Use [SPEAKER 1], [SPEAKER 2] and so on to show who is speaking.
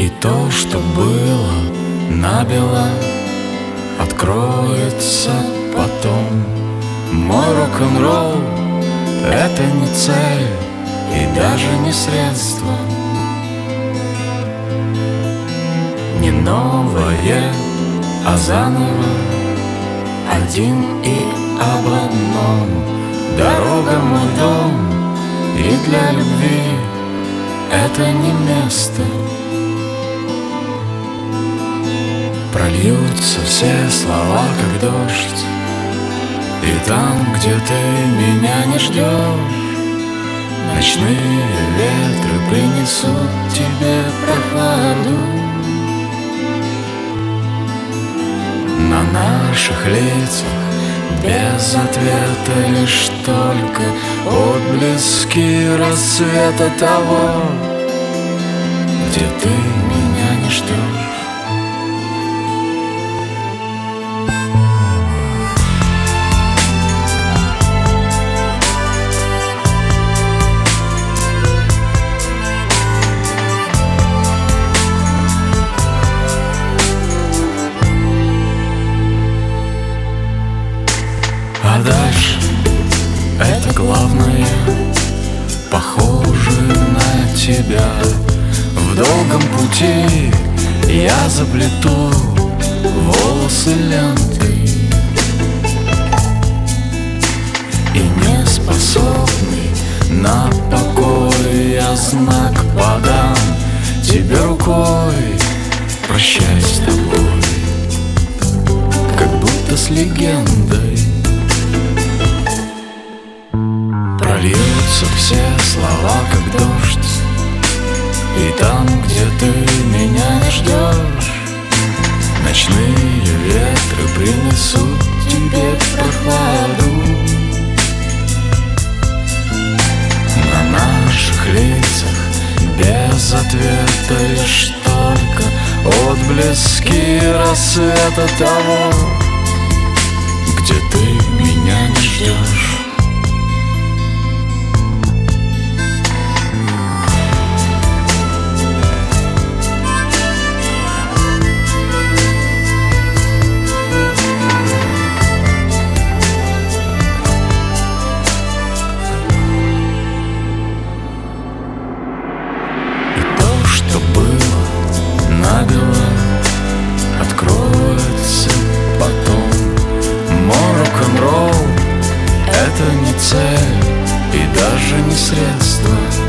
[SPEAKER 1] И то, что было набело, откроется потом. Мой рок-н-ролл — это не цель и даже не средство, не новое, а заново, один и об одном. Дорога — мой дом, и для любви это не место. Прольются все слова, как дождь, и там, где ты меня не ждешь, ночные ветры принесут тебе прохладу. На наших лицах без ответа лишь только отблески рассвета того, где ты меня не ждешь. А дальше это главное, похоже на тебя. В долгом пути я заплету волосы лентой, и не способный на покой я знак подам тебе рукой. Прощай с тобой, как будто с легендой. Прольются все слова, как дождь, и там, где ты меня не ждешь, ночные ветры принесут тебе прохладу. На наших лицах без ответа лишь только отблески рассвета того, где ты меня не ждешь. Что было набело, откроется потом. Мой рок-н-ролл — это не цель и даже не средство,